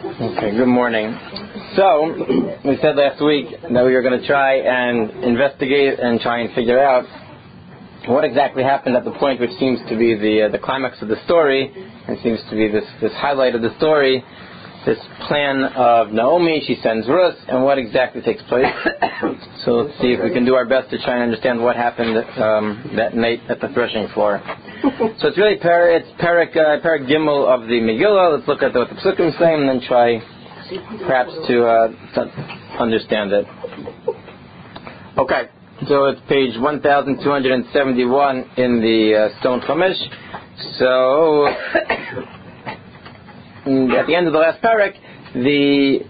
Okay, good morning. So, we said last week that we were going to try and investigate and try and figure out what exactly happened at the point which seems to be the climax of the story, and seems to be this highlight of the story, this plan of Naomi. She sends Rus, and what exactly takes place. So let's see if we can do our best to try and understand what happened that night at the threshing floor. So it's really Perek Gimel of the Megillah. Let's look at what the Psukim say and then try perhaps to understand it. Okay, so it's page 1271 in the Stone Chumash. So at the end of the last parak, the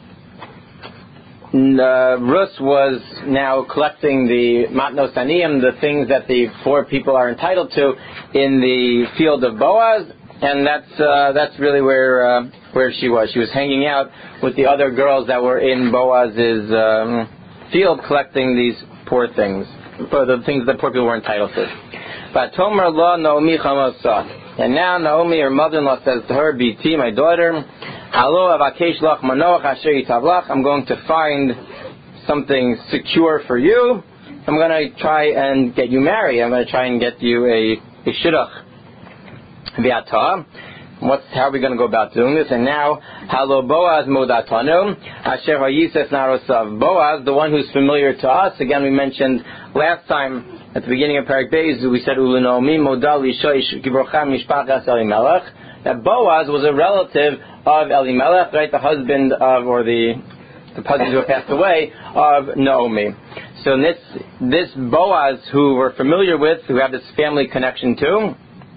Rus was now collecting the Matnos Aniyim, the things that the poor people are entitled to, in the field of Boaz, and that's really where she was. She was hanging out with the other girls that were in Boaz's field, collecting these poor things, for the things that poor people were entitled to. But Tomer Lo Naomi Chamasa, and now Naomi, her mother-in-law, says to her, "Biti, my daughter, Halo avakesh lach manoach asher yitavlach. I'm going to find something secure for you. I'm going to try and get you married. I'm going to try and get you a shidduch. V'ata, how are we going to go about doing this? And now, Halo Boaz modatanu asher hayises narosav. Boaz, the one who's familiar to us. Again, we mentioned last time at the beginning of Perek Beis, we said Ulu Naomi modal isha gibrocha mishpachas Elimelech. That Boaz was a relative of Elimelech, right, the husband of, or the husband who passed away, of Naomi. So this Boaz, who we're familiar with, who have this family connection to,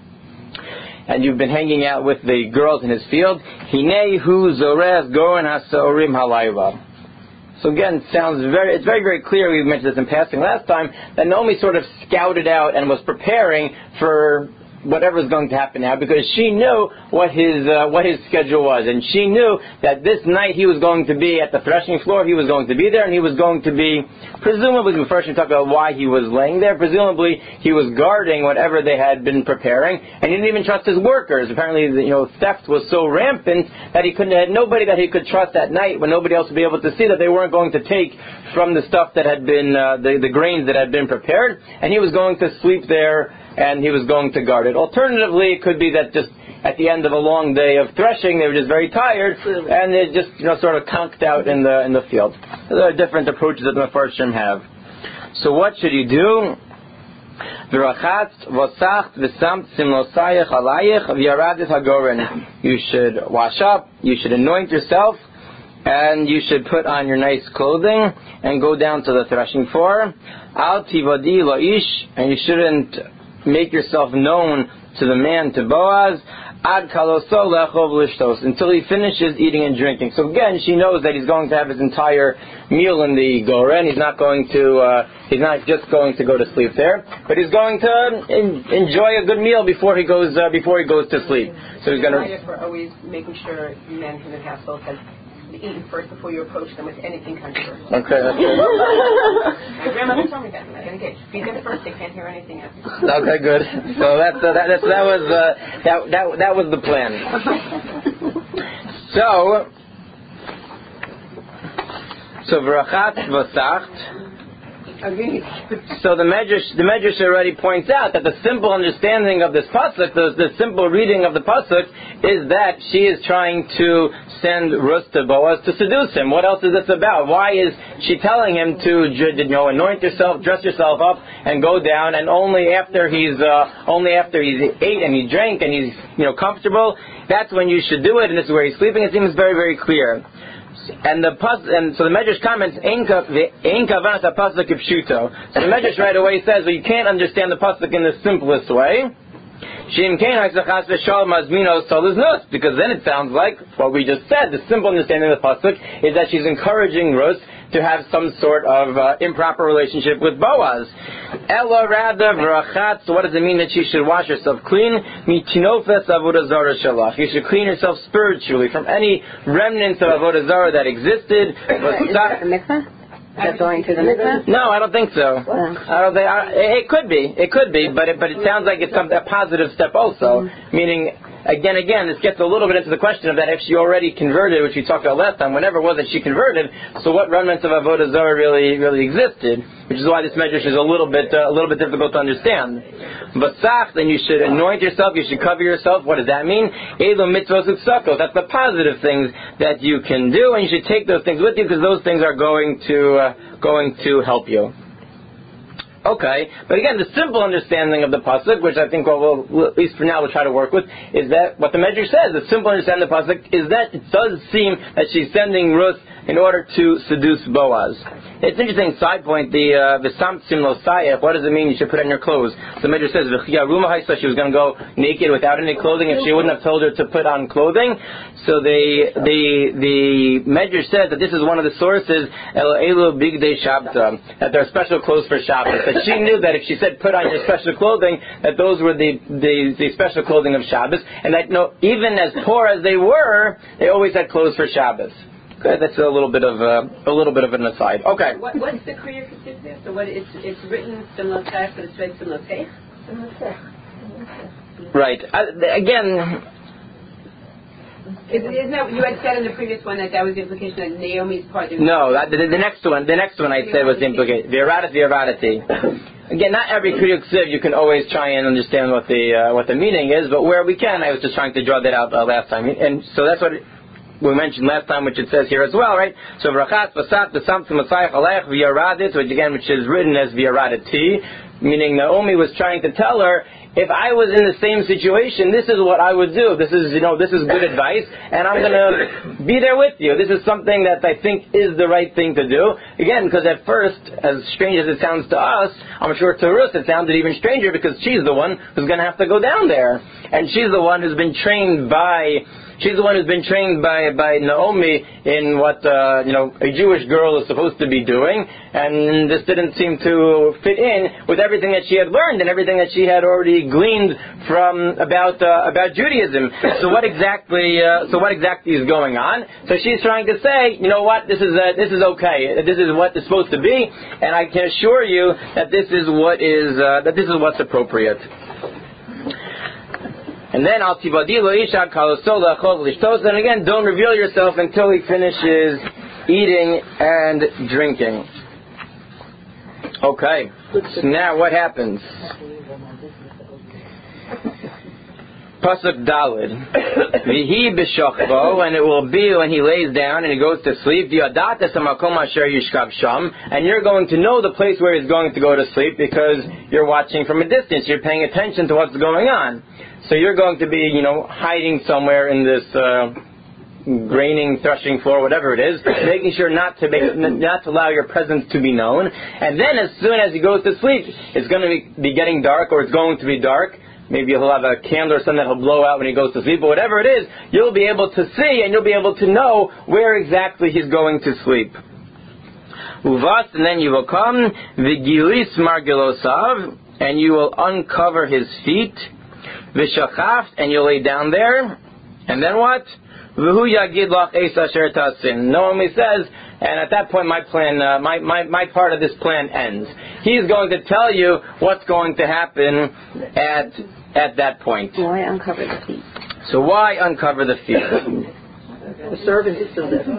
and you've been hanging out with the girls in his field, Hinei hu zorez goren hasaorim halayva. So again, it's very, very clear, we mentioned this in passing last time, that Naomi sort of scouted out and was preparing for whatever's going to happen now, because she knew what his schedule was, and she knew that this night he was going to be at the threshing floor. He was going to be there, and he was going to be, presumably, first we talked about why he was laying there. Presumably, he was guarding whatever they had been preparing, and he didn't even trust his workers. Apparently, theft was so rampant that he had nobody that he could trust at night, when nobody else would be able to see that they weren't going to take from the stuff that had been the grains that had been prepared, and he was going to sleep there, and he was going to guard it. Alternatively, it could be that just at the end of a long day of threshing, they were just very tired, and they just sort of conked out in the field. There are different approaches that the Mefarshim have. So what should you do? You should wash up, you should anoint yourself, and you should put on your nice clothing and go down to the threshing floor. Al tivadi la'ish, and you shouldn't make yourself known to the man, to Boaz, ad kaloso lechov lishtos, until he finishes eating and drinking. So again, she knows that he's going to have his entire meal in the Goren. He's not just going to go to sleep there, but he's going to enjoy a good meal before he goes to sleep. So he's going to. For always making sure men in the household has eaten first before you approach them with anything controversial. Okay, that's good. My grandmother told me that. If you get it first, they can't hear anything else. Okay, good. So that was the plan. So vrachat vasacht. So the Medrash already points out that the simple understanding of this pasuk, the simple reading of the pasuk, is that she is trying to send Rus to Boaz to seduce him. What else is this about? Why is she telling him to anoint yourself, dress yourself up, and go down? And only after he's ate and he drank and he's comfortable, that's when you should do it. And this is where he's sleeping. It seems very, very clear. And so the Medrash comments, Ein kavanat ha-pasuk kipshuto. So the Medrash right away says, well, you can't understand the pasuk in the simplest way. Because then it sounds like what we just said. The simple understanding of the pasuk is that she's encouraging Rus to have some sort of improper relationship with Boaz. Ella rather vrachat. So what does it mean that she should wash herself clean? Mitinofes avodah zara shalach. You should clean yourself spiritually from any remnants of avodah zara that existed. Is that a mikveh? Is that going to the mikveh? No, I don't think so. It could be, but it sounds like it's a positive step also. Meaning, again, this gets a little bit into the question of that if she already converted, which we talked about last time, whenever it was that she converted, so what remnants of Avodah Zarah really existed, which is why this medrash is a little bit difficult to understand. Basach, then you should anoint yourself, you should cover yourself. What does that mean? Elu mitzvos u'tzakos. That's the positive things that you can do, and you should take those things with you because those things are going to help you. Okay, but again, the simple understanding of the pasuk, which I think we'll at least for now we'll try to work with, is that what the Medrash says. The simple understanding of the pasuk is that it does seem that she's sending Ruth in order to seduce Boaz. It's an interesting side point. The v'samtzim lo sayach. What does it mean? You should put on your clothes. The Medrash says v'chiyaruma ha'isa. She was going to go naked without any clothing if she wouldn't have told her to put on clothing. So the Medrash says that this is one of the sources elu bigdei shabta, that there are special clothes for Shabbos. That she knew that if she said put on your special clothing, that those were the special clothing of Shabbos, and that even as poor as they were, they always had clothes for Shabbos. Okay, that's a little bit of an aside. Okay. What's the Kriya Ketuvah there? So what it's written Simlotech, but it's read Simlotech? Right. Again. Isn't that you had said in the previous one that was the implication that Naomi's part? No, the next one I said was the implication. V'yaradati. Again, not every Kriya Ketuvah you can always try and understand what the meaning is, but where we can, I was just trying to draw that out last time, and so that's what we mentioned last time, which it says here as well, right? So Vrachat Vasat V'samtzim Masayach Alech V'yaradit, which is written as V'yaradati, meaning Naomi was trying to tell her, if I was in the same situation, this is what I would do. This is good advice, and I'm going to be there with you. This is something that I think is the right thing to do. Again, because at first, as strange as it sounds to us, I'm sure to Ruth it sounded even stranger because she's the one who's going to have to go down there, and she's the one who's been trained by Naomi in what a Jewish girl is supposed to be doing, and this didn't seem to fit in with everything that she had learned and everything that she had already gleaned from about Judaism. So what exactly is going on? So she's trying to say, you know what, this is okay. This is what it's supposed to be, and I can assure you that this is what's appropriate. And then and again, don't reveal yourself until he finishes eating and drinking. Okay, so now what happens? Pasuk Daled. V'hi b'shachvo, and it will be when he lays down and he goes to sleep. V'yadatas hamakom asher yishkav sham, and you're going to know the place where he's going to go to sleep because you're watching from a distance. You're paying attention to what's going on. So you're going to be, hiding somewhere in this graining, threshing floor, whatever it is, making sure not to allow your presence to be known. And then as soon as he goes to sleep, it's going to be getting dark, or it's going to be dark. Maybe he'll have a candle or something that he'll blow out when he goes to sleep, but whatever it is, you'll be able to see and you'll be able to know where exactly he's going to sleep. Uvas, and then you will come, v'gilis margelosav, and you will uncover his feet. V'shachaf, and you'll lay down there, and then what? V'hu yagid lach eis asher tasin. Naomi says, and at that point my plan, my part of this plan ends. He's going to tell you what's going to happen at that point. Why uncover the feet? So why uncover the feet? The servant is still there.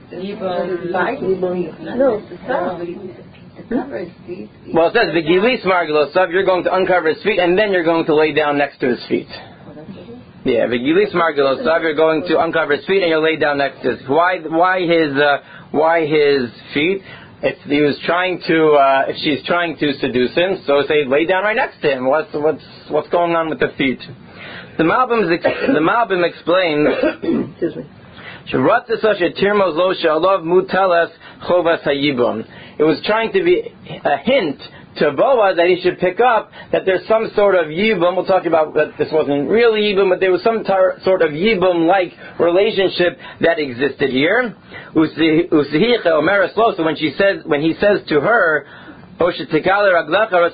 Well, it says v'gilis margelosav. You're going to uncover his feet, and then you're going to lay down next to his feet. Yeah, v'gilis margelosav. You're going to uncover his feet, and you'll lay down next to his. Why his feet? If he was trying to, if she's trying to seduce him, so say lay down right next to him. What's going on with the feet? The Malbim explains. Excuse me. It was trying to be a hint to Boaz that he should pick up that there's some sort of yibum. We'll talk about that this wasn't really yibum, but there was some sort of yibum-like relationship that existed here. So when he says to her, so by uncovering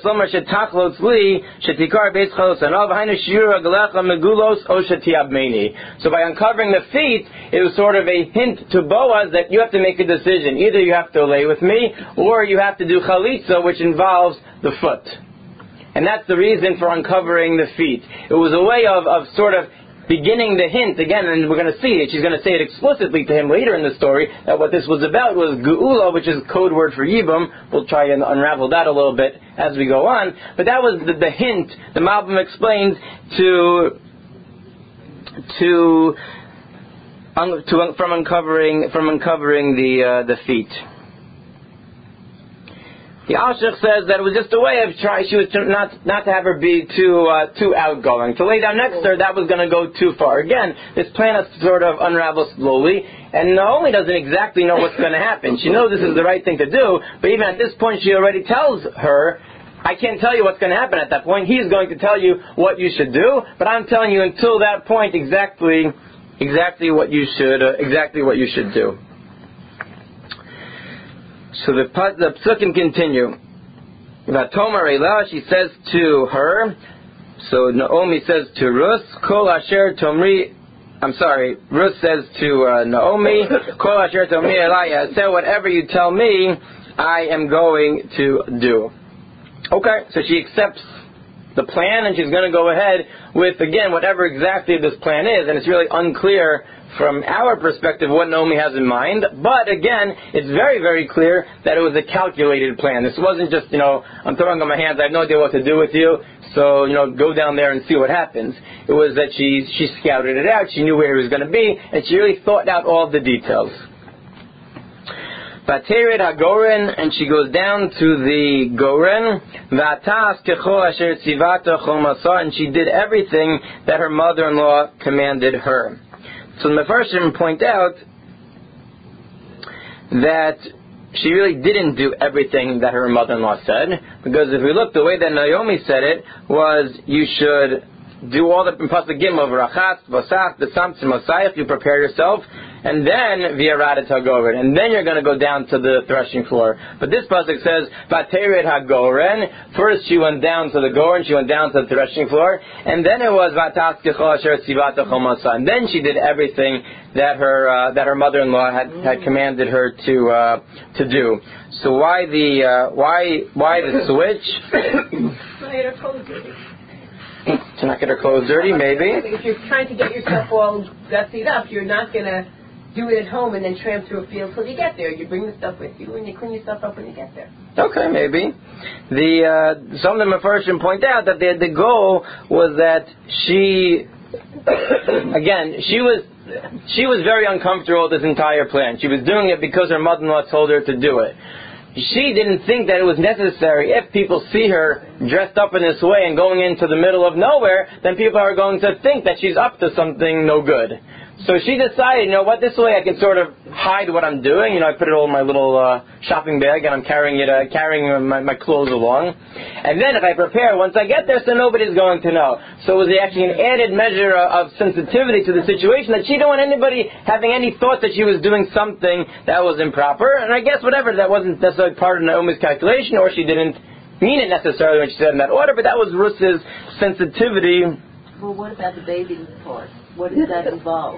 the feet, it was sort of a hint to Boaz that you have to make a decision. Either you have to lay with me, or you have to do chalitza, which involves the foot. And that's the reason for uncovering the feet. It was a way of sort of beginning the hint again, and we're going to see it. She's going to say it explicitly to him later in the story that what this was about was Geula, which is code word for Yibum. We'll try and unravel that a little bit as we go on. But that was the hint the Malbim explains from uncovering the feet. The Alshich says that it was just a way of trying. She was not to have her be too outgoing. To lay down next to her, that was going to go too far. Again, this plan has to sort of unravel slowly, and Naomi doesn't exactly know what's going to happen. She knows this is the right thing to do, but even at this point, she already tells her, "I can't tell you what's going to happen at that point. He's going to tell you what you should do, but I'm telling you until that point exactly what you should do." So the psukim continue. Vatomer Elah, she says to her, so Naomi says to Ruth, Kol asher tomri, Ruth says to Naomi, Kol asher tomri Elah, say whatever you tell me, I am going to do. Okay, so she accepts the plan, and she's going to go ahead with, again, whatever exactly this plan is, and it's really unclear from our perspective what Naomi has in mind, but again, it's very, very clear that it was a calculated plan. This wasn't just, I'm throwing up my hands, I have no idea what to do with you, so, go down there and see what happens. It was that she scouted it out, she knew where it was going to be, and she really thought out all the details. Vateret HaGoren, and she goes down to the Goren, Vatas Kechol Asher Tzivata Chol Masah, and she did everything that her mother-in-law commanded her. So the Mefarshim point out that she really didn't do everything that her mother-in-law said, because if we look, the way that Naomi said it was, you should do all the Pasuk Gimel of Rachat, Vasach, Besamtzim, Mosayach, you prepare yourself, and then V'yaradet HaGoren, and then you're going to go down to the threshing floor. But this pasuk says Vateret HaGoren. First she went down to the Goren, she went down to the threshing floor, and then it was Vatas Kechol Asher Tzivata Chol Masah, and then she did everything that her mother-in-law had commanded her to do. So why the switch? To not get her clothes dirty, maybe. If you're trying to get yourself all gussied up, you're not going to do it at home and then tramp through a field till you get there. You bring the stuff with you and you clean yourself up when you get there. Okay, maybe. Some of the Mefarshim point out that the goal was that she was very uncomfortable with this entire plan. She was doing it because her mother-in-law told her to do it. She didn't think that it was necessary. If people see her dressed up in this way and going into the middle of nowhere, then people are going to think that she's up to something no good. So she decided, this way I can sort of hide what I'm doing. I put it all in my little shopping bag, and I'm carrying my clothes along. And then if I prepare, once I get there, so nobody's going to know. So it was actually an added measure of sensitivity to the situation, that she didn't want anybody having any thought that she was doing something that was improper. And I guess whatever, that wasn't necessarily part of Naomi's calculation, or she didn't mean it necessarily when she said in that order, but that was Ruth's sensitivity. Well, what about the bathing part? What does that involve?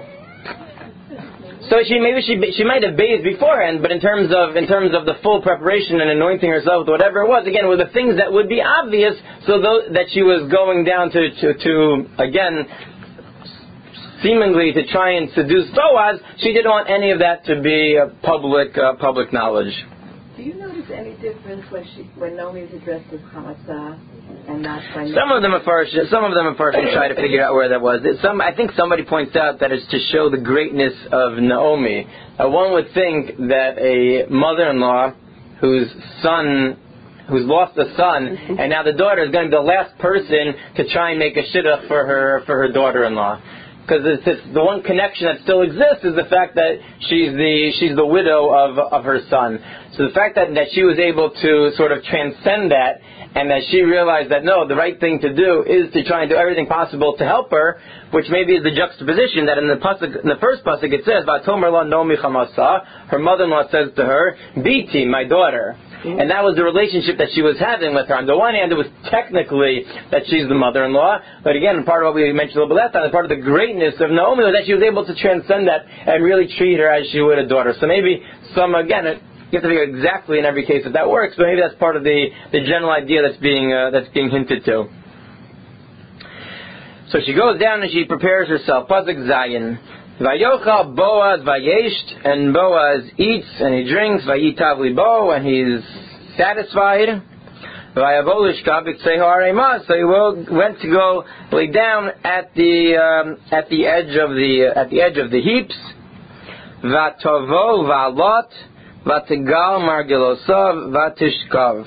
So she might have bathed beforehand, but in terms of the full preparation and anointing herself with whatever it was, again, were the things that would be obvious, so that she was going down to again, seemingly to try and seduce Boaz, she didn't want any of that to be public knowledge. Do you notice any difference when Naomi is addressed as Hamasah and not by Some of them are first try to figure out where that was. I think somebody points out that it's to show the greatness of Naomi. One would think that a mother-in-law whose lost a son, and now the daughter is going to be the last person to try and make a shidduch for her daughter-in-law. Because the one connection that still exists is the fact that she's the widow of her son. So the fact that she was able to sort of transcend that, and that she realized that no, the right thing to do is to try and do everything possible to help her, which maybe is the juxtaposition that in the first pasuk it says, "Vatomer la Naomi chamasa," her mother-in-law says to her, "Biti, my daughter." And that was the relationship that she was having with her. On the one hand, it was technically that she's the mother-in-law, but again, part of what we mentioned a little bit last time, part of the greatness of Naomi was that she was able to transcend that and really treat her as she would a daughter. So maybe you have to figure exactly in every case if that works, but maybe that's part of the general idea that's being hinted to. So she goes down and she prepares herself. Pasuk Zayin. Vayochal Boaz Vayesht, and Boaz eats and he drinks. Vayitav libo, and he's satisfied. Vayavo lishkav b'tzei ha'arei mah. So he went to go lay down at the edge of the heaps. Vatovo va'alot v'tegal margelosav v'tishkav.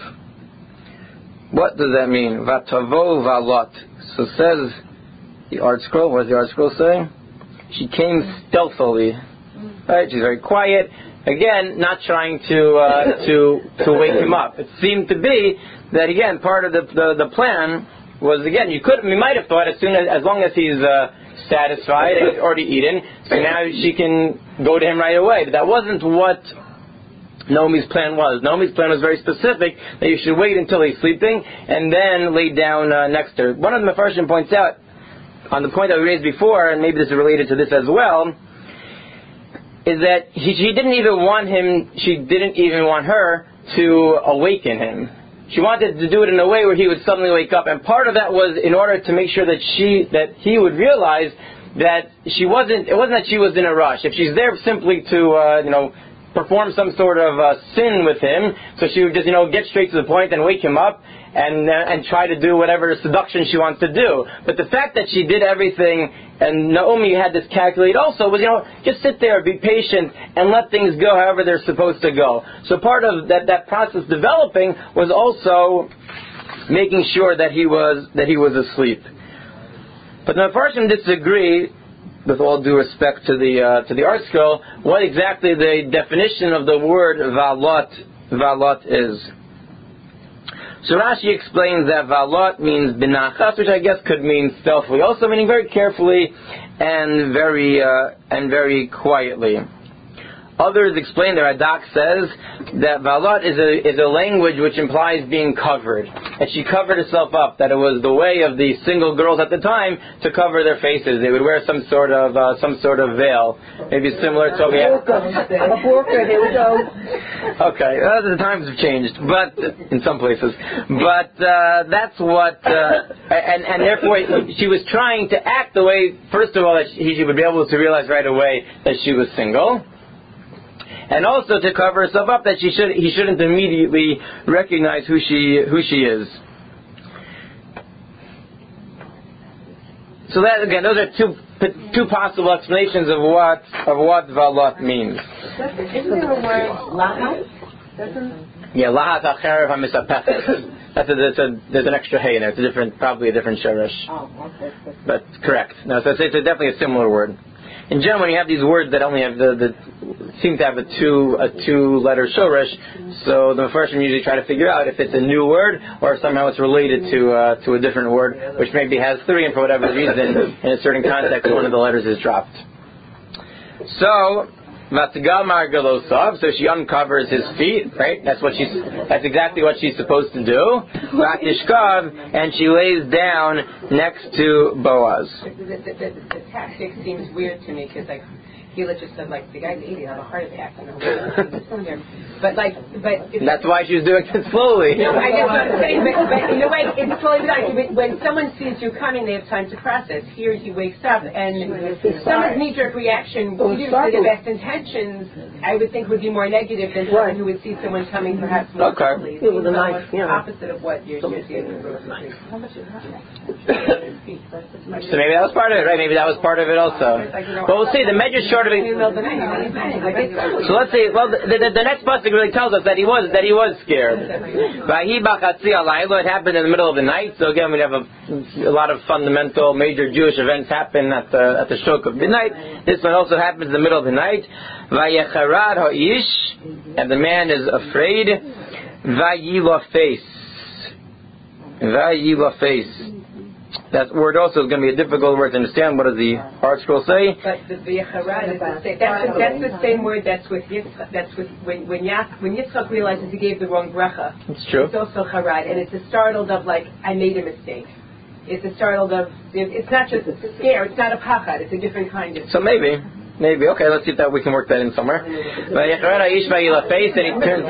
What does that mean? Vatovo va'alot. So says the Art Scroll. What does the Art Scroll say? She came stealthily. Right? She's very quiet. Again, not trying to wake him up. It seemed to be that, again, part of the plan was, again, you might have thought as long as he's satisfied and he's already eaten, so now she can go to him right away. But that wasn't what Naomi's plan was. Naomi's plan was very specific, that you should wait until he's sleeping and then lay down next to her. One of the Mefarshim points out, on the point that we raised before, and maybe this is related to this as well, is that she didn't even want her to awaken him. She wanted to do it in a way where he would suddenly wake up, and part of that was in order to make sure that he would realize that it wasn't that she was in a rush. If she's there simply to perform some sort of sin with him, so she would just get straight to the point and wake him up and try to do whatever seduction she wants to do. But the fact that she did everything, and Naomi had this calculated also, was just sit there, be patient, and let things go however they're supposed to go. So part of that process developing was also making sure that he was asleep. But the Mefarshim disagree, with all due respect to the Art Scroll, what exactly the definition of the word valot is. So Rashi explains that valot means binachas, which I guess could mean stealthily, also meaning very carefully and very quietly. Others explain, the Radak says that valot is a language which implies being covered. That she covered herself up, that it was the way of the single girls at the time to cover their faces. They would wear some sort of veil. Maybe similar to what we have. A burqa, here we go. Okay, the times have changed, but in some places. But that's what, and therefore she was trying to act the way, first of all, that she would be able to realize right away that she was single. And also to cover herself up, that he shouldn't immediately recognize who she is. So that, again, those are two possible explanations of what valot means. Isn't there a word lahat? Yeah, lahat acherev hamisapechet. There's an extra hay in there. It's probably a different sharash. Oh, okay. But correct. No, so it's definitely a similar word. In general, when you have these words that only have seem to have a two-letter shoresh, so the Mefarshim usually try to figure out if it's a new word or somehow it's related to a different word, which maybe has three, and for whatever reason, in a certain context, one of the letters is dropped. So, Vatgal Margelosav, so she uncovers his feet, right? That's exactly what she's supposed to do. Vatishkav, and she lays down next to Boaz. The tactic seems weird to me, because Gila just said, the guy's 80, he'll have a heart attack. But that's why she's doing it slowly. No, I guess what I'm saying, but in a way, it's slowly done. When someone sees you coming, they have time to process. Here he wakes up, and someone's knee-jerk reaction, even for the best intentions, I would think would be more negative than someone who would see someone coming perhaps more slowly. It was a nice, opposite of what you're seeing. So maybe that was part of it, right? Maybe that was part of it also. But we'll see. The Medrash short of it. So let's see. Well, the next pasuk really tells us that he was scared. It happened in the middle of the night. So again, we have a lot of fundamental major Jewish events happen at the stroke of midnight. This one also happens in the middle of the night. Vayecharad ha'ish, and the man is afraid. Vayilafes. That word also is going to be a difficult word to understand. What does the Art Scroll say? But the Vayecharad is that's the same word that's with Yitzchak. That's with when Yitzchak realizes he gave the wrong bracha. It's true. It's also charad, and it's a startled of I made a mistake. It's a startled of. It's not just a scare. It's not a pachad. It's a different kind of. So maybe Maybe. Okay, let's see if that we can work that in somewhere. And he turns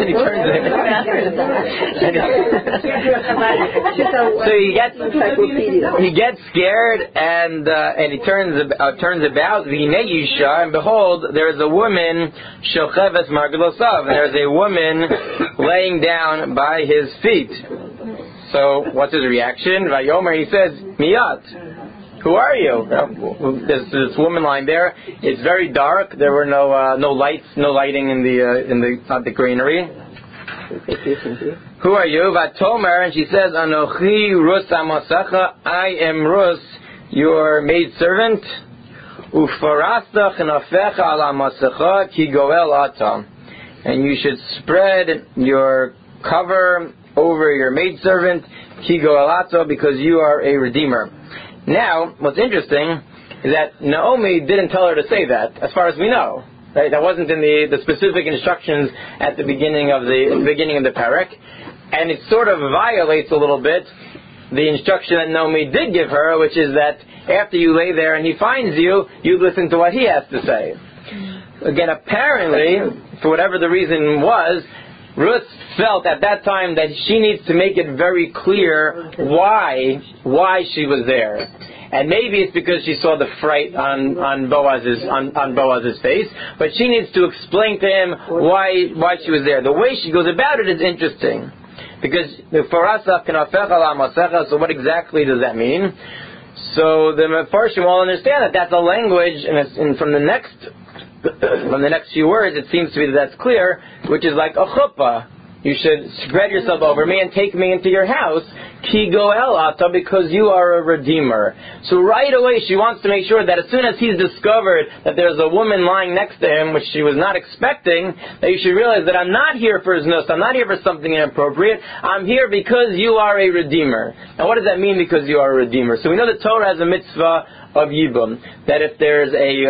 so he gets scared and he turns about. And behold, there is a woman shocheves margelosav, and there is a woman laying down by his feet. So what's his reaction? Vayomer, he says, Miyat. Who are you? There's this woman lying there. It's very dark. There were no lighting in the granary. Who are you? Vatomer, and she says, Anochi Rus Amasacha. I am Rus, your maidservant. Ufarasta chenafecha ala masacha ki goel ata. And you should spread your cover over your maidservant ki goel ata, because you are a redeemer. Now, what's interesting is that Naomi didn't tell her to say that, as far as we know. Right? That wasn't in the specific instructions at the beginning of the parak, and it sort of violates a little bit the instruction that Naomi did give her, which is that after you lay there and he finds you, you listen to what he has to say. Again, apparently, for whatever the reason was, Ruth felt at that time that she needs to make it very clear why she was there. And maybe it's because she saw the fright on Boaz's face, but she needs to explain to him why she was there. The way she goes about it is interesting, because so what exactly does that mean? So the Mefarshim will understand that that's a language, and from the next few words, it seems to be that that's clear, which is like a chuppah. You should spread yourself over me and take me into your house, ki goel ata, because you are a redeemer. So right away she wants to make sure that as soon as he's discovered that there's a woman lying next to him, which she was not expecting, that you should realize that I'm not here for his nus, I'm not here for something inappropriate, I'm here because you are a redeemer. Now what does that mean, because you are a redeemer? So we know the Torah has a mitzvah of yibum, that if there's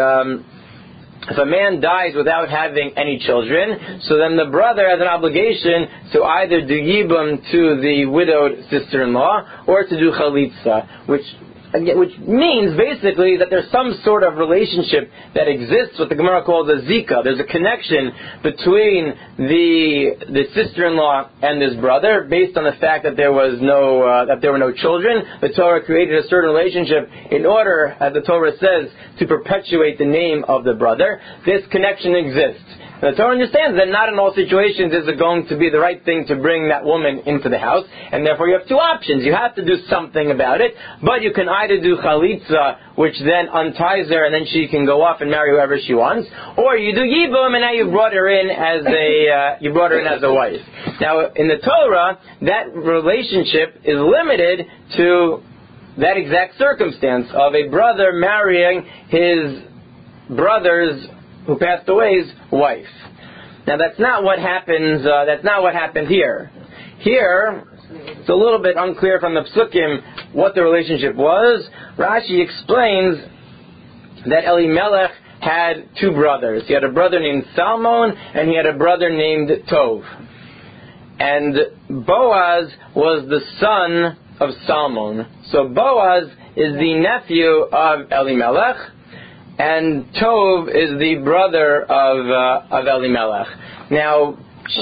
if a man dies without having any children, so then the brother has an obligation to either do yibum to the widowed sister-in-law or to do chalitza, which means basically that there's some sort of relationship that exists, what the Gemara calls a zika. There's a connection between the sister-in-law and this brother based on the fact that there were no children. The Torah created a certain relationship in order, as the Torah says, to perpetuate the name of the brother. This connection exists. The Torah understands that not in all situations is it going to be the right thing to bring that woman into the house, and therefore you have two options. You have to do something about it, but you can either do chalitza, which then unties her and then she can go off and marry whoever she wants, or you do yibum and now you brought her in as a wife. Now in the Torah, that relationship is limited to that exact circumstance of a brother marrying his brother's who passed away's wife. Now that's not what happens. That's not what happened here. Here, it's a little bit unclear from the Psukim what the relationship was. Rashi explains that Elimelech had two brothers. He had a brother named Salmon and he had a brother named Tov. And Boaz was the son of Salmon. So Boaz is the nephew of Elimelech, and Tov is the brother of Elimelech. Now,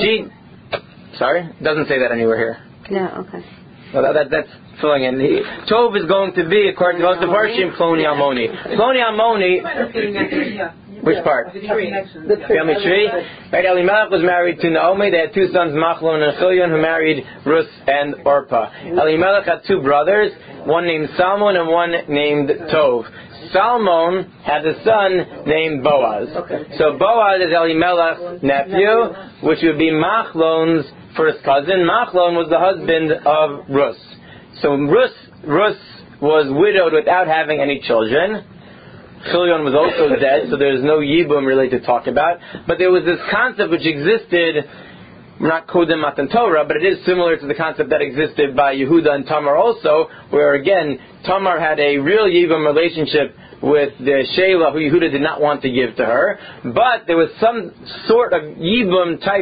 it doesn't say that anywhere here. No, okay. Well, that's filling in. Tov is going to be, according to the Varshim, Ploni Almoni. Ploni Almoni, which part? The tree. The family tree. Right, Elimelech was married to Naomi. They had two sons, Machlon and Chilion, who married Rus and Orpah. Elimelech had two brothers, one named Salmon and one named Tov. Salmon had a son named Boaz. Okay. So Boaz is Elimelech's nephew, which would be Machlon's first cousin. Machlon was the husband of Rus. So Rus was widowed without having any children. Chilion was also dead, so there's no yibum really to talk about. But there was this concept which existed, not Kodem Matan Torah, but it is similar to the concept that existed by Yehuda and Tamar also, where again, Tamar had a real yibum relationship with the Sheila, who Yehuda did not want to give to her, but there was some sort of yibum type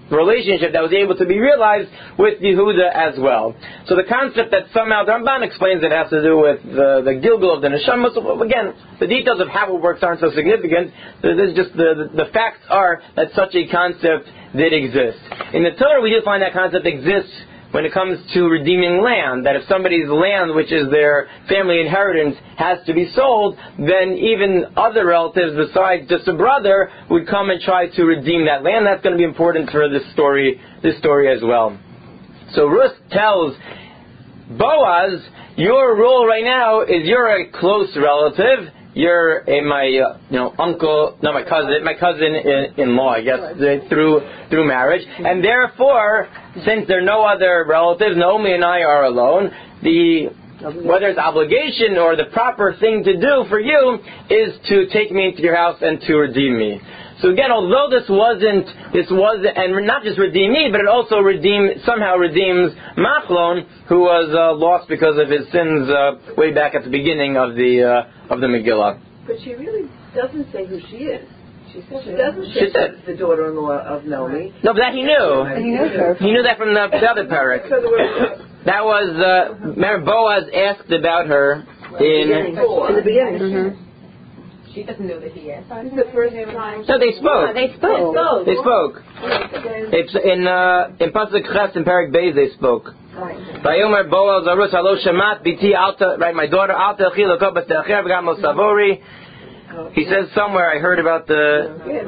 relationship that was able to be realized with Yehuda as well. So the concept that somehow the Ramban explains it has to do with the Gilgul of the Neshama. So again, the details of how it works aren't so significant. This is just the facts are that such a concept did exist. In the Torah, we do find that concept exists when it comes to redeeming land, that if somebody's land, which is their family inheritance, has to be sold, then even other relatives besides just a brother would come and try to redeem that land. That's going to be important for this story as well. So Ruth tells Boaz, your role right now is you're a close relative. You're my cousin-in-law, I guess, through marriage, and therefore, since there are no other relatives, Naomi and I are alone. Whether it's obligation or the proper thing to do for you is to take me into your house and to redeem me. So again, although this wasn't, and not just redeem me, but it also somehow redeems Machlon, who was lost because of his sins way back at the beginning of the Megillah. But she really doesn't say who she is. She doesn't say she's the daughter-in-law of Naomi. No, but that he knew. He knew her. He knew that from the other parak. That was, remember, Boaz asked about her in the beginning. Mm-hmm. She doesn't know that he is. This is the first time. So they spoke. They spoke. They spoke. It's in Pasuk Ches in Parak Beis they spoke. Vayomer Boaz Arus Halo Shamat Biti Alta. Right, my daughter Alta Chiloko B'Techer V'Gam Savori. He says somewhere I heard about the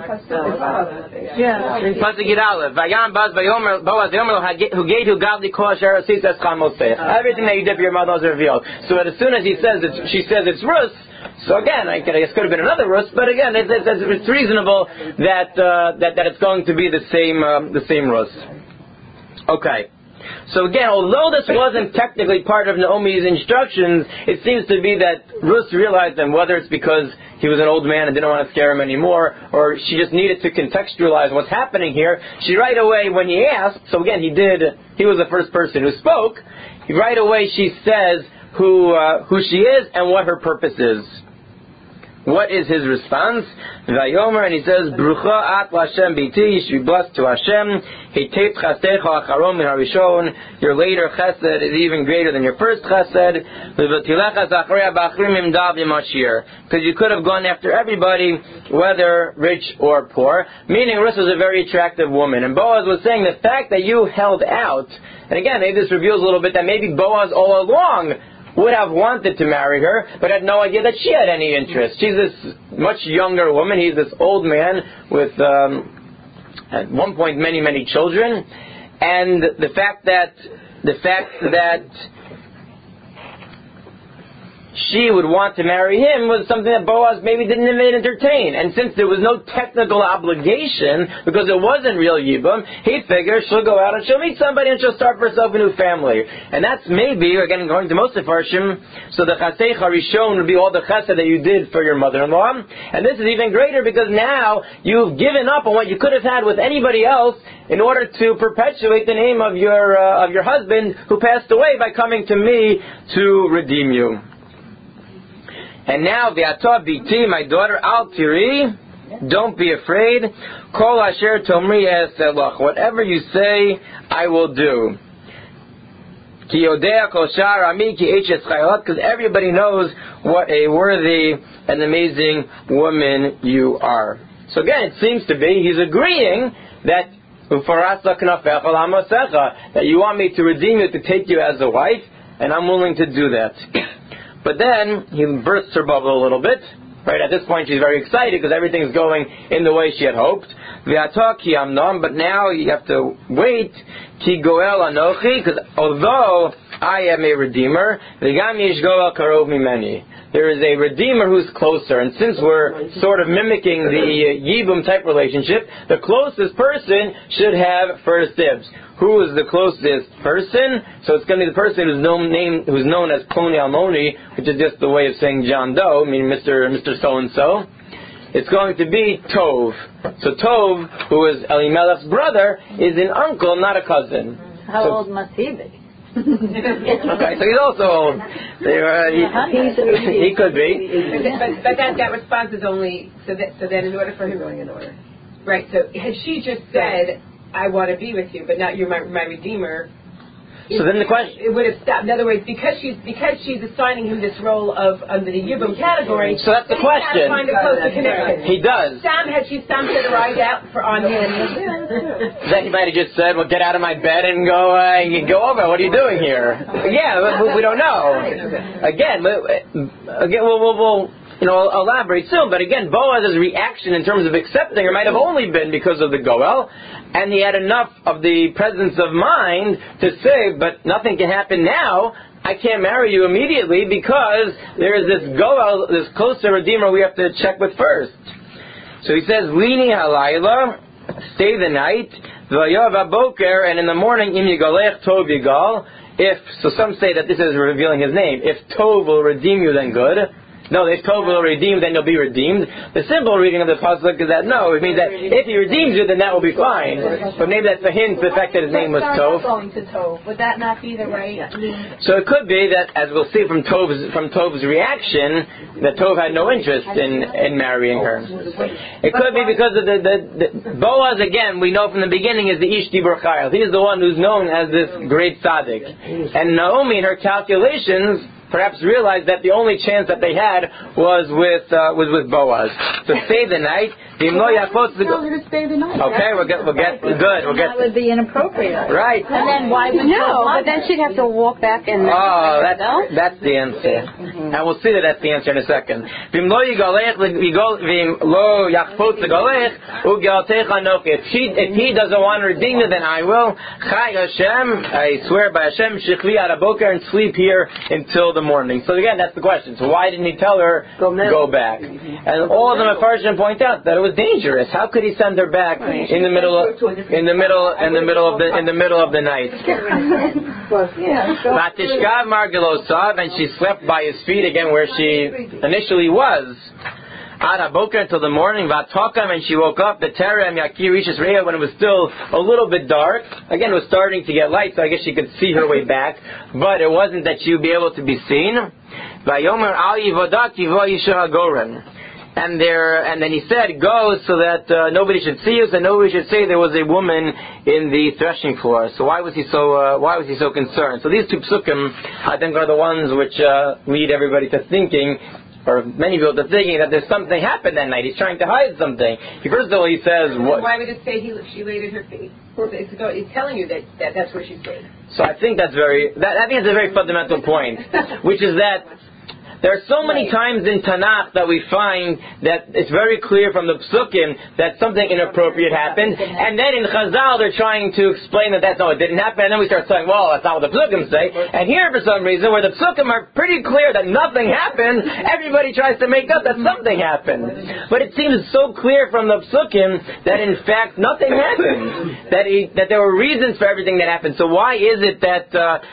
Pasuk Yud Aleph. Vayam Baz Vayomer Boaz Vayomer Hu Geidu Gadli Kol Asher Asis Es Cham Mosech. Everything that you did for your mother was revealed. So as soon as she says it's Rus. So again, I guess could have been another Rus, but again, it's reasonable that it's going to be the same Rus. Okay. So again, although this wasn't technically part of Naomi's instructions, it seems to be that Rus realized them, whether it's because he was an old man and didn't want to scare him anymore, or she just needed to contextualize what's happening here. She right away, when he asked, so again, he was the first person who spoke, right away she says who she is and what her purpose is. What is his response? Vayomer, and he says, Brucha at Hashem biti, you should be blessed to Hashem. Hiteit chasecha acharon min harishon. Your later chesed is even greater than your first chesed. Levatilechas acharei ba'achrim imdav yimashir. Because you could have gone after everybody, whether rich or poor. Meaning, Ruth was a very attractive woman. And Boaz was saying the fact that you held out, and again, maybe this reveals a little bit that maybe Boaz all along would have wanted to marry her, but had no idea that she had any interest. She's this much younger woman. He's this old man with, at one point, many, many children. And the fact that she would want to marry him was something that Boaz maybe didn't even entertain. And since there was no technical obligation, because it wasn't real Yibum, he figured she'll go out and she'll meet somebody and she'll start for herself a new family. And that's maybe, again, going to most of Farshim, so the Chasei Harishon would be all the chesed that you did for your mother-in-law. And this is even greater because now you've given up on what you could have had with anybody else in order to perpetuate the name of your husband who passed away by coming to me to redeem you. And now, V'atah biti, my daughter, al tiri, don't be afraid. Kol asher tomri eselach. Whatever you say, I will do. Ki yodea kol shar ami ki eches chayot, because everybody knows what a worthy and amazing woman you are. So again, it seems to be he's agreeing that that you want me to redeem you, to take you as a wife, and I'm willing to do that. But then he bursts her bubble a little bit. Right at this point, she's very excited because everything's going in the way she had hoped. But now you have to wait. Ki goel anochi, because although I am a redeemer, there is a redeemer who's closer. And since we're sort of mimicking the Yibum type relationship, the closest person should have first dibs. Who is the closest person? So it's going to be the person who's known as Ploni Almoni, which is just the way of saying John Doe, meaning Mr. So-and-so. It's going to be Tov. So Tov, who is Elimelech's brother, is an uncle, not a cousin. How old must he be? Okay, so he's also old. He could be. But that response is only so then in order for him going in order. Right. So has she just said, I want to be with you, but not you're my redeemer. So then the question... It would have stopped. In other words, because she's assigning him this role of under the Yibum category. So that's the question. Find a closer connection. He does. Had she set a ride out on him? Then he might have just said, "Well, get out of my bed and go over. What are you doing here?" Yeah, we don't know. Again, we'll elaborate soon. But again, Boaz's reaction in terms of accepting her might have only been because of the Goel, and he had enough of the presence of mind to say, "But nothing can happen now. I can't marry you immediately because there is this Goel, this closer redeemer we have to check with first." So he says, "Lini halayla, stay the night, v'yov haboker, and in the morning, im yigalech tov yigal." If so, some say that this is revealing his name. If Tov will redeem you, then good. No, if Tov will redeem, then you'll be redeemed. The simple reading of the pasuk is that no, it means that if he redeems you, then that will be fine. But maybe that's a hint to the fact that his name was Tov. Going to Tov. Would that not be the right? So it could be that, as we'll see from Tov's reaction, that Tov had no interest in marrying her. It could be because of the Boaz. Again, we know from the beginning is the Ish Dibur Chayil. He is the one who's known as this great tzaddik, and Naomi, in her calculations, perhaps realized that the only chance that they had was with Boaz. So stay the night. Okay, we'll get good. That would be inappropriate. Right. And then why would but then she'd have to walk back and... that's the answer. And we'll see that that's the answer in a second. If he doesn't want to redeem you, then I will. I swear by Hashem, and sleep here until the morning. So again, that's the question. So why didn't he tell her go back? And all of them at Farshim point out that it was dangerous. How could he send her back in the middle of the night? Vatishkav Margelosav, and she slept by his feet again where she initially was. Ad Haboker until the morning. Vatokam, and she woke up. The Terem Yakir Rishis Reya, when it was still a little bit dark. Again, it was starting to get light, so I guess she could see her way back. But it wasn't that she would be able to be seen. Vayomer Al Yivodak Yivo Yisha Agoren. And then he said, "Go so that nobody should see us, and nobody should say there was a woman in the threshing floor." So why was he so concerned? So these two psukim, I think, are the ones which lead everybody to thinking, or many people to thinking, that there's something happened that night. He's trying to hide something. First of all, he says, "Why would it say she laid at her feet?" It's telling you that that's where she stayed. So I think I think it's a very fundamental point, which is that there are so many times in Tanakh that we find that it's very clear from the Psukim that something inappropriate happened, and then in Chazal they're trying to explain that it didn't happen, and then we start saying, well, that's not what the Psukim say. And here, for some reason, where the Psukim are pretty clear that nothing happened, everybody tries to make up that something happened. But it seems so clear from the Psukim that in fact nothing happened, that there were reasons for everything that happened. So why is it that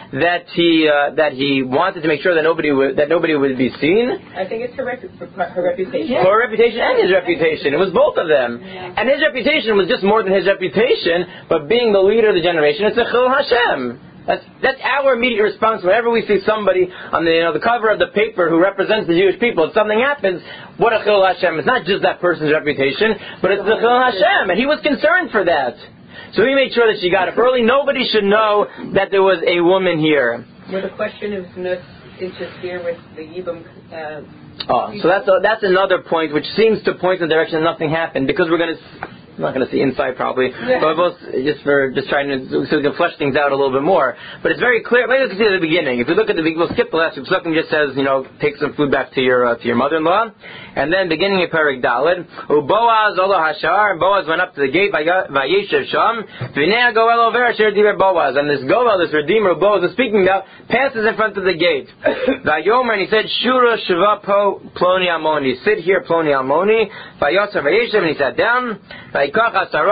he wanted to make sure that nobody would be seen? I think it's her reputation. For her reputation and his reputation. It was both of them. Yeah. And his reputation was just more than his reputation, but being the leader of the generation, it's a Chil Hashem. That's our immediate response whenever we see somebody on the cover of the paper who represents the Jewish people. If something happens, what a Chil Hashem. It's not just that person's reputation, but it's the Chil Hashem. And he was concerned for that. So he made sure that she got up early. Nobody should know that there was a woman here. With the question of interfere with the Yibum. So that's another point which seems to point in the direction that nothing happened, because we're not going to see inside probably, but both just trying to so we can flesh things out a little bit more. But it's very clear. Maybe we can see at the beginning. If we look at we'll skip the last. Psukim just says, take some food back to your mother-in-law, and then beginning of Perek Daled, Boaz Ola Hashar, and Boaz went up to the gate, Vayeshev Sham, V'nei Goel Over Asher Diber Boaz, and this Goel, this Redeemer Boaz is speaking about, passes in front of the gate. Vayomer, and he said, Shura Sheva Po Ploni Amoni, sit here Ploni Amoni. Vayotzer Vayeshev, and he sat down. And he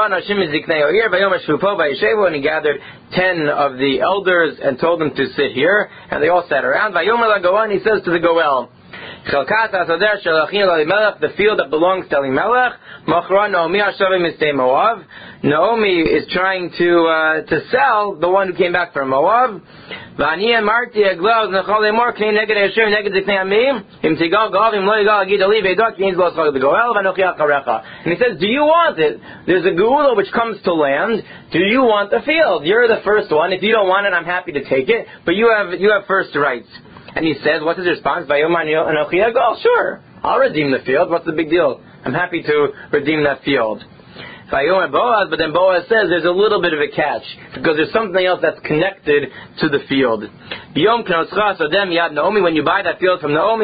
gathered 10 of the elders and told them to sit here, and they all sat around. He says to the Goel, The field that belongs to Elimelech. Naomi is trying to sell the one who came back from Moab. And he says, do you want it? There's a geula which comes to land. Do you want the field? You're the first one. If you don't want it, I'm happy to take it. But you have first rights. And he says, what's his response? Sure, I'll redeem the field. What's the big deal? I'm happy to redeem that field. But then Boaz says there's a little bit of a catch, because there's something else that's connected to the field. When you buy that field from Naomi,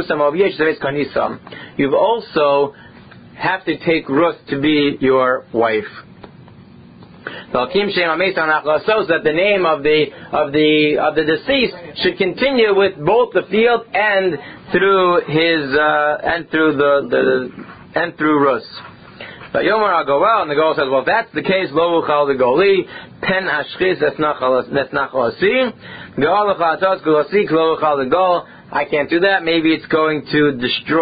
you also have to take Ruth to be your wife. So that the name of the deceased should continue with both the field and through his and through Rus. But Yomar Agoel, and the Goel says, well, if that's the case, lo uchal the Goli, pen ashchis etnachalasi, Goel uchatos golasi, lo uchal the Goel. I can't do that. Maybe it's going to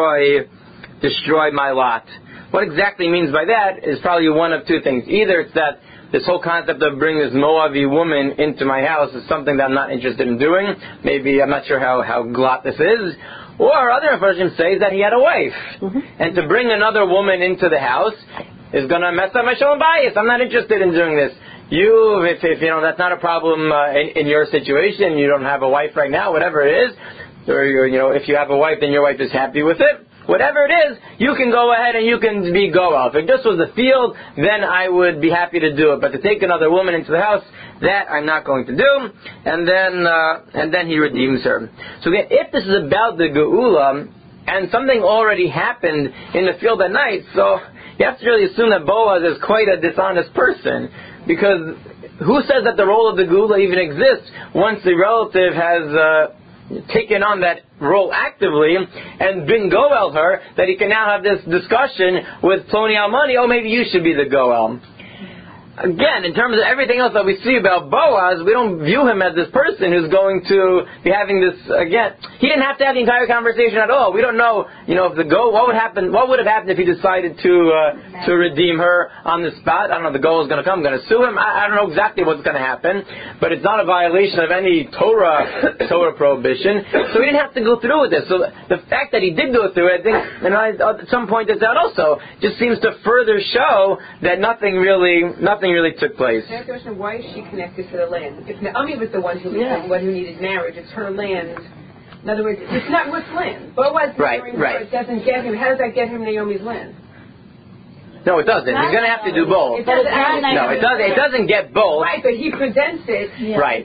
destroy my lot. What exactly means by that is probably one of two things. Either it's that this whole concept of bringing this Moabi woman into my house is something that I'm not interested in doing. Maybe, I'm not sure how glot this is. Or other versions say that he had a wife. Mm-hmm. And to bring another woman into the house is going to mess up my shalom bayis. I'm not interested in doing this. If that's not a problem in your situation, you don't have a wife right now, whatever it is, or if you have a wife, then your wife is happy with it. Whatever it is, you can go ahead and you can be goel. If this was the field, then I would be happy to do it. But to take another woman into the house, that I'm not going to do. And then he redeems her. So again, if this is about the geula, and something already happened in the field at night, so you have to really assume that Boaz is quite a dishonest person, because who says that the role of the geula even exists once the relative has taken on that role actively and been goel her, that he can now have this discussion with Ploni Almani, maybe you should be the goel. Again, in terms of everything else that we see about Boaz, we don't view him as this person who's going to be having this, again, he didn't have to have the entire conversation at all. We don't know, if what would have happened if he decided to redeem her on the spot. I don't know if the goal is going to come, I'm going to sue him. I don't know exactly what's going to happen, but it's not a violation of any Torah prohibition, so he didn't have to go through with this. So the fact that he did go through it, I think, and I at some point this out also, just seems to further show that nothing really took place. I have a question, why is she connected to the land? If Naomi was the one who needed marriage, it's her land. In other words, it's not Ruth's land. Boaz doesn't get him. How does that get him Naomi's land? No, it doesn't. He's going to have to do both. It doesn't get both. Right, but he presents it. Yeah. Right.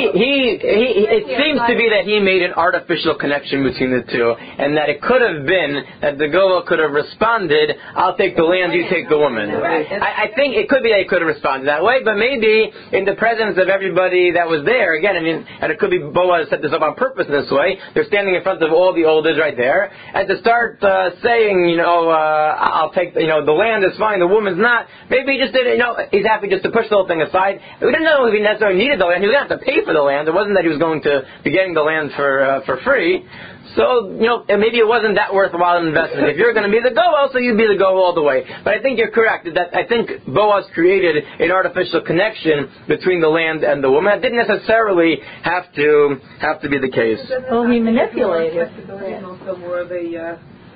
It seems to be that he made an artificial connection between the two, and that it could have been that the Goel could have responded, I'll take the land, you take the woman. Right. I think it could be that he could have responded that way, but maybe in the presence of everybody that was there, again, and it could be Boaz set this up on purpose in this way. They're standing in front of all the elders right there, and to start saying, I'll take, the land is fine, the woman's not. Maybe he just did it, he's happy just to push the whole thing aside. We didn't know if he necessarily needed the land. He was going to have to pay for the land. It wasn't that he was going to be getting the land for free. So, maybe it wasn't that worthwhile an investment. If you're going to be the goel, so you'd be the goel all the way. But I think you're correct. That I think Boaz created an artificial connection between the land and the woman. That didn't necessarily have to be the case. Well, he manipulated. Also more of a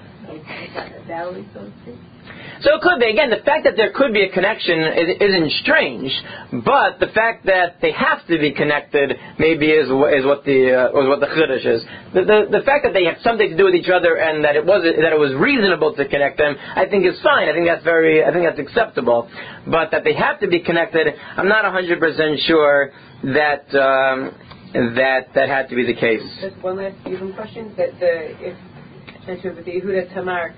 valley, so to speak. So it could be, again, the fact that there could be a connection isn't strange, but the fact that they have to be connected maybe is what the chiddush is. The fact that they have something to do with each other and that it was reasonable to connect them, I think is fine. I think that's acceptable. But that they have to be connected, I'm not 100% sure that had to be the case. Just one last question. With the Yehuda Tamar.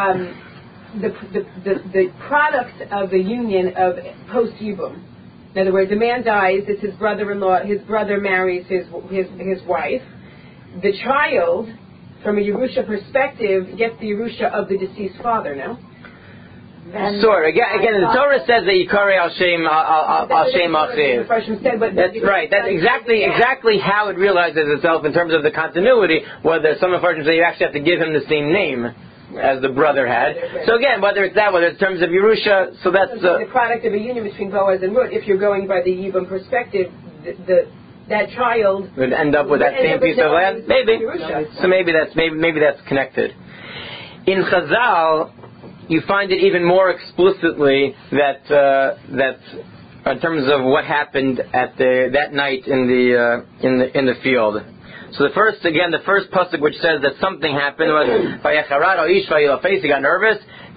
The product of the union of post-Yibum. In other words, the man dies, it's his brother-in-law, his brother marries his wife. The child, from a Yerusha perspective, gets the Yerusha of the deceased father, no? Sure. Again, the Torah says that Yikarei al Shem Achiv. That's right. That's exactly how it realizes itself in terms of the continuity. Whether some of say you actually have to give him the same name as the brother had. So again, whether it's that, whether it's in terms of Yerusha, so that's the product of a union between Boaz and Ruth. If you're going by the Yibam perspective, that child would end up with that same piece of land. Maybe. So maybe that's connected. In Chazal, you find it even more explicitly that in terms of what happened at that night in the field. So the first pasuk which says that something happened was he got nervous,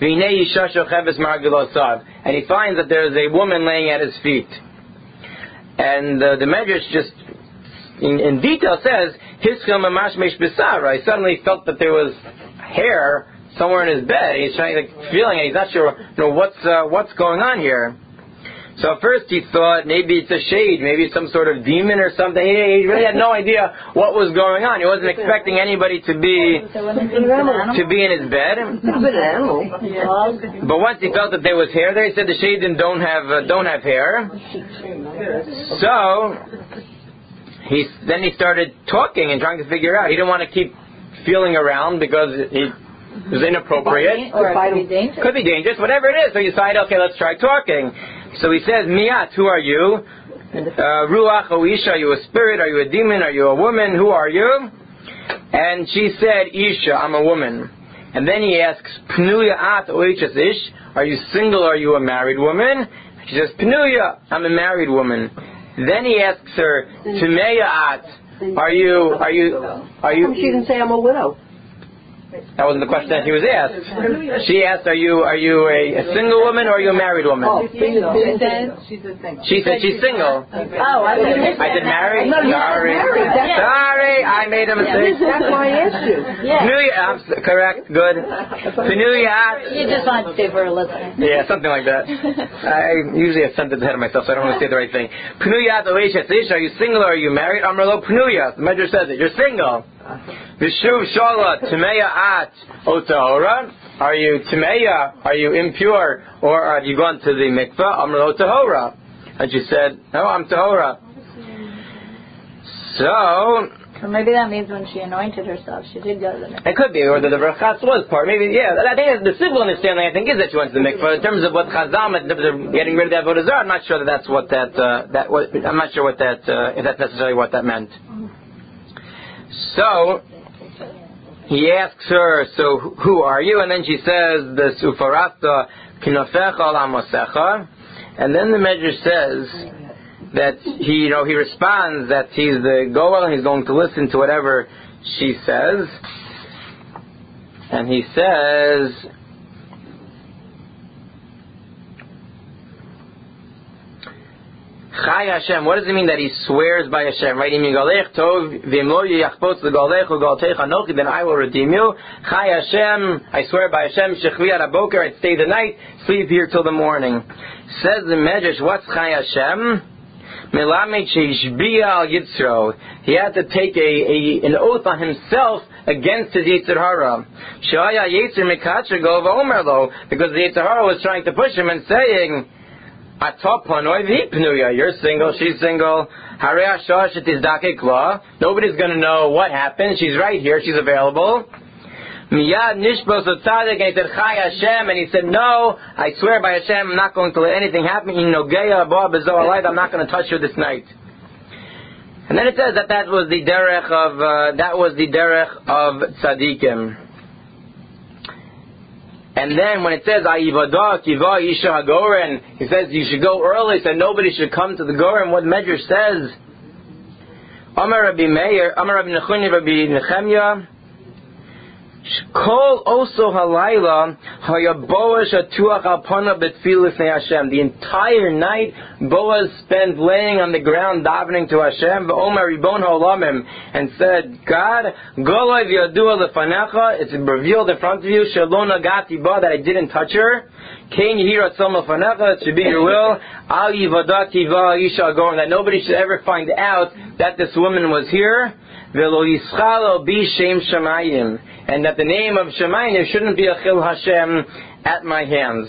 and he finds that there is a woman laying at his feet, and the Medrash just in detail says he suddenly felt that there was hair somewhere in his bed. He's feeling it. He's not sure what's going on here. So at first he thought maybe it's a shade, maybe it's some sort of demon or something. He really had no idea what was going on. He wasn't expecting anybody to be in his bed. But once he felt that there was hair there, he said the shaidim don't have hair. So then he started talking and trying to figure out. He didn't want to keep feeling around because it was inappropriate. Or could be dangerous, whatever it is. So he decided, okay, let's try talking. So he says, Miyat, who are you? Ruach o Isha, are you a spirit? Are you a demon? Are you a woman? Who are you? And she said, Isha, I'm a woman. And then he asks, Pnuya at o Ish, are you single? Are you a married woman? She says, Pnuya, I'm a married woman. Then he asks her, Timeya at, are you? She didn't say I'm a widow. That wasn't the question that he was asked. She asked, "Are you a single woman or are you a married woman?" Oh, single. She said she's single. Oh, I said married. No, Sorry, I made a mistake. That's why I asked you. I'm correct. Good. You just want to say for a listener. Yeah, something like that. I usually have sentence ahead of myself, so I don't want to say the right thing. Pnuyat oeishes, are you single or are you married? Amrlo pnuyat. The Medrash says it. You're single. Vishuv shala Timeya at otahora. Are you Timeya? Are you impure? Or have you gone to the mikvah? Amrlo tahora. And she said, no, I'm tahora. So maybe that means when she anointed herself, she did go to the mikvah. It could be, or the Berachas was part. Maybe, yeah. I think the civil understanding, I think, is that she went to the mikvah. In terms of what Chazal meant, getting rid of that Avodah Zarah, I'm not sure that's what I'm not sure if that's necessarily what that meant. So he asks her, so who are you? And then she says, the Sufarata kinofecha alamosecha. And then the Medrash says that he responds that he's the goel and he's going to listen to whatever she says. And he says, Chai Hashem. What does it mean that he swears by Hashem? Right? Then I will redeem you. Chai Hashem. I swear by Hashem. Shechvi araboker. I'd stay the night. Sleep here till the morning. Says the Medrash. What's Chai Hashem? Melamed sheishbiya al yitzro. He had to take an oath on himself against his Yetzer Hara. Shaya Yetzer Mikatra Gova Omerlo, because the Yetzer Hara was trying to push him and saying, you're single, she's single. Nobody's going to know what happened. She's right here, she's available. Miyad Nishbos Tzadik, and he said, Chai Hashem, and he said, no, I swear by Hashem, I'm not going to let anything happen. I'm not going to touch her this night. And then it says that was the derech of tzaddikim. And then when it says Ayivada Kiva Isha Hagoren, he says you should go early so nobody should come to the Goren. What Medrash says, Amar Rabbi Meir, Amar Rabbi Nechunya, Rabbi Nechemya, Kol Oso Halayla Haya Boaz Shatuach Alpana Betfilas Hashem. The entire night Boaz spent laying on the ground davening to Hashem. V'Omer Ribon Haolamim, and said, God, Goloi V'Yadua Lefanecha. It's revealed in front of you, Shalom Nagati Ba, that I didn't touch her. It should be your will that nobody should ever find out that this woman was here, and that the name of Shemayim shouldn't be a Chil Hashem at my hands.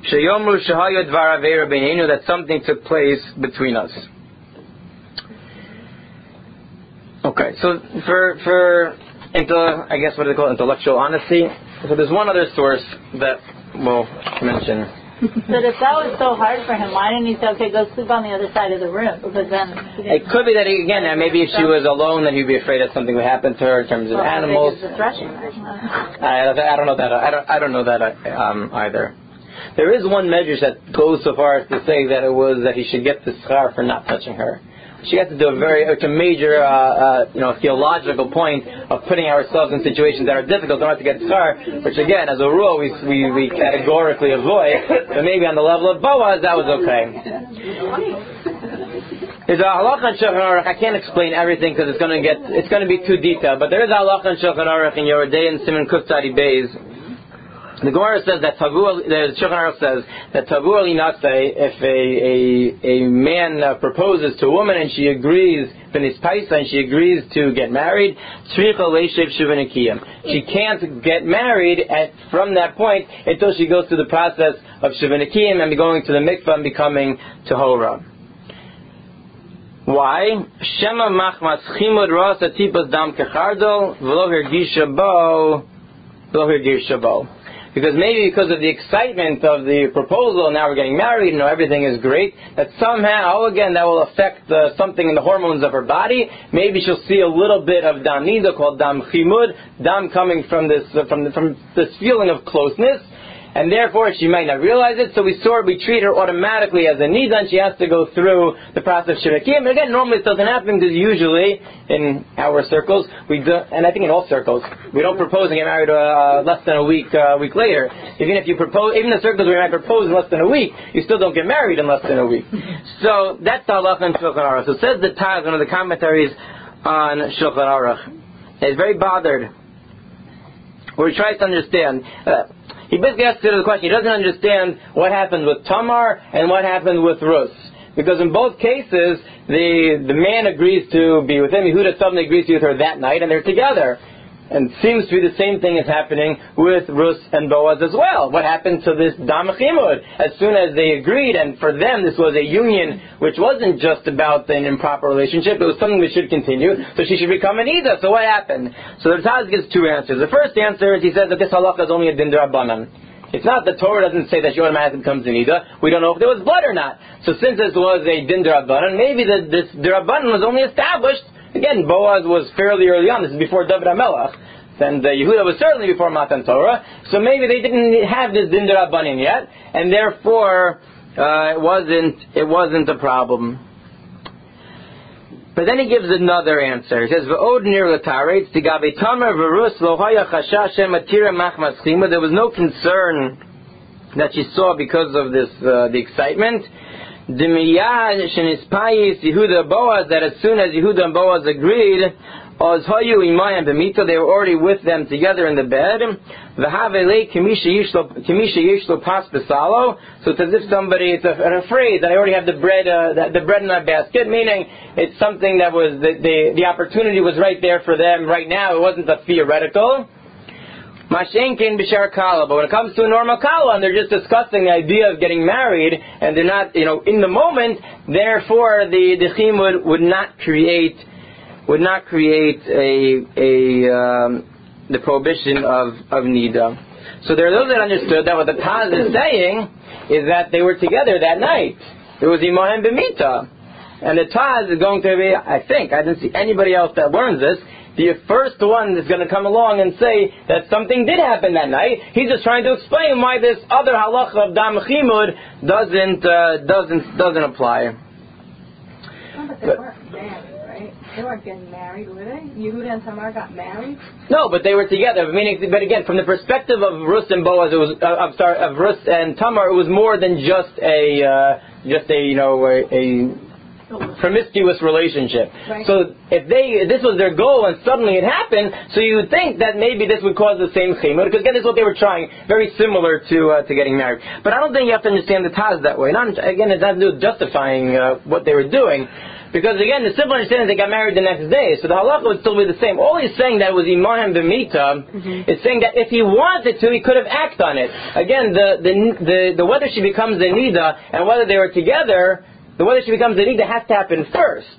That something took place between us. Okay, so for I guess what do they call it? Intellectual honesty. So there's one other source that we'll mention. But if that was so hard for him, why didn't he say, okay, go sleep on the other side of the room? Because then it could be that maybe if she was alone, then he'd be afraid that something would happen to her in terms of animals. I don't know that. I don't know that either. There is one measure that goes so far as to say that it was that he should get the schar for not touching her. She has to do it's a major, theological point of putting ourselves in situations that are difficult in order to get schar, which again, as a rule, we categorically avoid. But maybe on the level of Boaz, that was okay. There's a halacha in Shulchan Aruch. I can't explain everything because it's going to be too detailed. But there is a halacha in Shulchan Aruch in Yoreh and Siman Kuf Tzadi Beis. The Gemara says that the Shulchan Aruch says that Tavur Linasei, if a man proposes to a woman and she agrees, and she agrees to get married, she can't get married from that point until she goes through the process of Shivanikim and going to the mikvah and becoming Tahora. Why? Shema machmas chimud ras atipas dam kechardol v'lo hirgisha bo. Because of the excitement of the proposal, now we're getting married, everything is great, that somehow, again, that will affect something in the hormones of her body. Maybe she'll see a little bit of dam nida called dam chimud, dam coming from this feeling of closeness, and therefore she might not realize it, so we treat her automatically as a nida, and she has to go through the process of shirakim. And again, normally it doesn't happen because usually in our circles, and I think in all circles, we don't propose and get married less than a week later. Even if you propose, even the circles where you might propose in less than a week, you still don't get married in less than a week. So that's the halacha in Shulchan Aruch. So it says the Taz, one of the commentaries on Shulchan Aruch, is very bothered, where he tries to understand. He basically asks the question. He doesn't understand what happened with Tamar and what happened with Rus. Because in both cases, the man agrees to be with him. Yehuda suddenly agrees to be with her that night, and they're together. And it seems to be the same thing is happening with Rus and Boaz as well. What happened to this Dam Chimud? As soon as they agreed, and for them this was a union which wasn't just about an improper relationship, it was something that should continue, so she should become an Ida. So what happened? So the Taz gives two answers. The first answer is he says that this halacha is only a din d'Rabbanan. It's not, the Torah doesn't say that she automatically becomes an Ida. We don't know if there was blood or not. So since this was a din d'Rabbanan, maybe this d'Rabbanan was only established. Again, Boaz was fairly early on. This is before David HaMelech. And Yehuda was certainly before Matan Torah. So maybe they didn't have this din d'Rabbanan yet, and therefore it wasn't a problem. But then he gives another answer. He says, "V'od nir l'taretz tigabe Tamar v'Rus lo haya chashash shematira machmas chima." There was no concern that she saw because of this the excitement. D'miyad shenispayis Yehuda Boaz, that as soon as Yehuda and Boaz agreed, Oz hayu imay and b'mita, they were already with them together in the bed. V'havelei kimisha yishlo pas besalo. So it's as if somebody, it's a phrase that I already have the bread in my basket, meaning it's something that was the opportunity was right there for them right now. It wasn't a theoretical. Mashenkin b'shar kala, but when it comes to a normal kala, and they're just discussing the idea of getting married, and they're not, in the moment, therefore the chimud would not create the prohibition of nida. So there are those that understood that what the Taz is saying is that they were together that night. It was imahem b'mita, and the Taz is going to be, I didn't see anybody else that learns this. The first one that's going to come along and say that something did happen that night. He's just trying to explain why this other halacha of dam chimud doesn't apply. But they weren't married, right? They weren't getting married, were they? Yehuda and Tamar got married? No, but they were together. But again, from the perspective of Rus and Boaz, it was of Rus and Tamar, it was more than just a promiscuous relationship. Right. So if this was their goal and suddenly it happened, so you would think that maybe this would cause the same chimur, because again, this is what they were trying, very similar to getting married. But I don't think you have to understand the Taz that way. Again, it has to do with justifying what they were doing. Because again, the simple understanding is they got married the next day, so the halacha would still be the same. All he's saying that was imahem b'mita is saying that if he wanted to, he could have acted on it. Again, the whether she becomes the nida and whether they were together, the whether she becomes the nida has to happen first.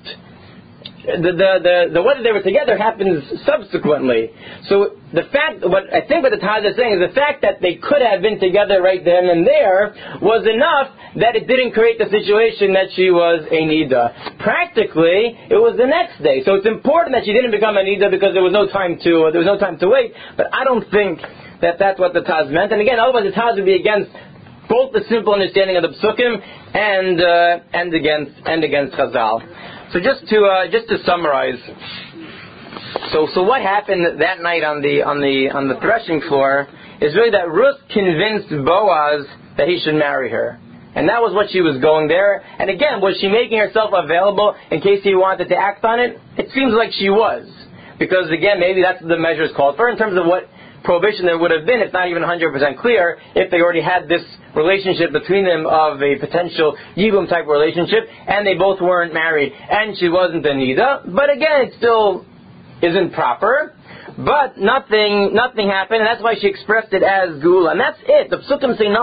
The whether they were together happens subsequently. So what I think what the Taz is saying is the fact that they could have been together right then and there was enough that it didn't create the situation that she was a nida. Practically, it was the next day. So it's important that she didn't become a nida because there was no time to wait. But I don't think that that's what the Taz meant. And again, otherwise the Taz would be against both the simple understanding of the Psukim and against Chazal. So just to summarize, so what happened that night on the threshing floor is really that Ruth convinced Boaz that he should marry her, and that was what she was going there. And again, was she making herself available in case he wanted to act on it? It seems like she was, because again, maybe that's what the measure is called for in terms of what prohibition there would have been. It's not even 100% clear if they already had this relationship between them of a potential yibum type relationship, and they both weren't married, and she wasn't a nida. But again, it still isn't proper. But nothing happened, and that's why she expressed it as geula, and that's it. The psukim say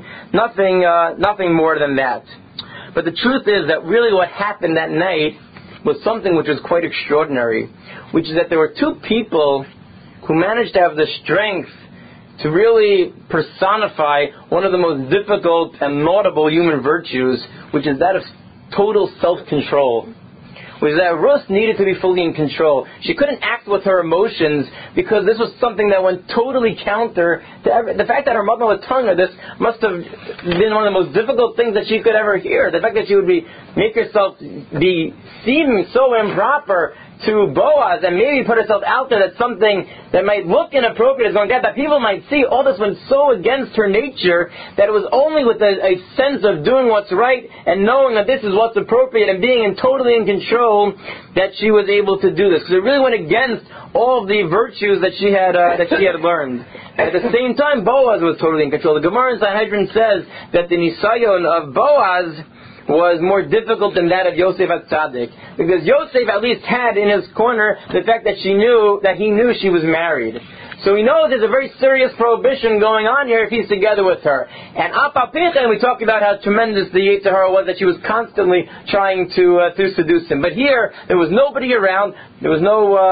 nothing more than that. But the truth is that really what happened that night was something which was quite extraordinary, which is that there were two people who managed to have the strength to really personify one of the most difficult and laudable human virtues, which is that of total self-control. Was that Ruth needed to be fully in control. She couldn't act with her emotions because this was something that went totally counter to the fact that her mother was telling her this must have been one of the most difficult things that she could ever hear. The fact that she would make herself seem so improper to Boaz and maybe put herself out there that something that might look inappropriate is going to get, that people might see, all this went so against her nature that it was only with a sense of doing what's right and knowing that this is what's appropriate and being totally in control that she was able to do this. Because it really went against all of the virtues that she had learned. And at the same time, Boaz was totally in control. The Gemara in Sanhedrin says that the nisayon of Boaz was more difficult than that of Yosef HaTzadik, because Yosef at least had in his corner the fact that he knew she was married. So he knows there's a very serious prohibition going on here if he's together with her. And Apapichan, we talked about how tremendous the Yetzer Hara was, that she was constantly trying to seduce him. But here, there was nobody around. There was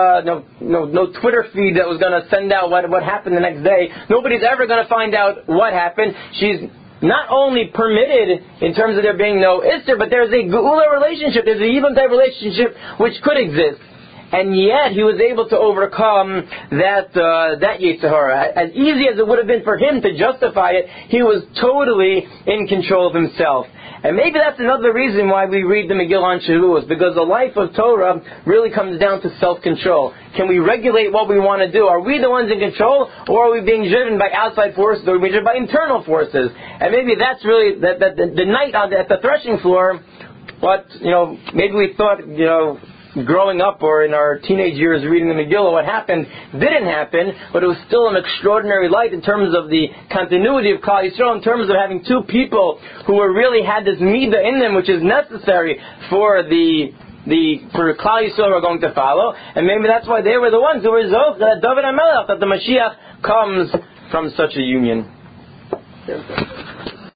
no Twitter feed that was going to send out what happened the next day. Nobody's ever going to find out what happened. She's not only permitted in terms of there being no Isser, but there's a Geula relationship, there's a Yibam type relationship which could exist. And yet he was able to overcome that Yetzer Hara. As easy as it would have been for him to justify it, he was totally in control of himself. And maybe that's another reason why we read the Megillah on Shavuos, because the life of Torah really comes down to self-control. Can we regulate what we want to do? Are we the ones in control, or are we being driven by outside forces, or are we driven by internal forces? And maybe that's really the night at the threshing floor. Maybe we thought, growing up or in our teenage years reading the Megillah, what happened didn't happen, but it was still an extraordinary light in terms of the continuity of Klal Yisrael, in terms of having two people who really had this midah in them, which is necessary for Klal Yisrael who are going to follow. And maybe that's why they were the ones who were zoch that David HaMelech, that the Mashiach comes from such a union.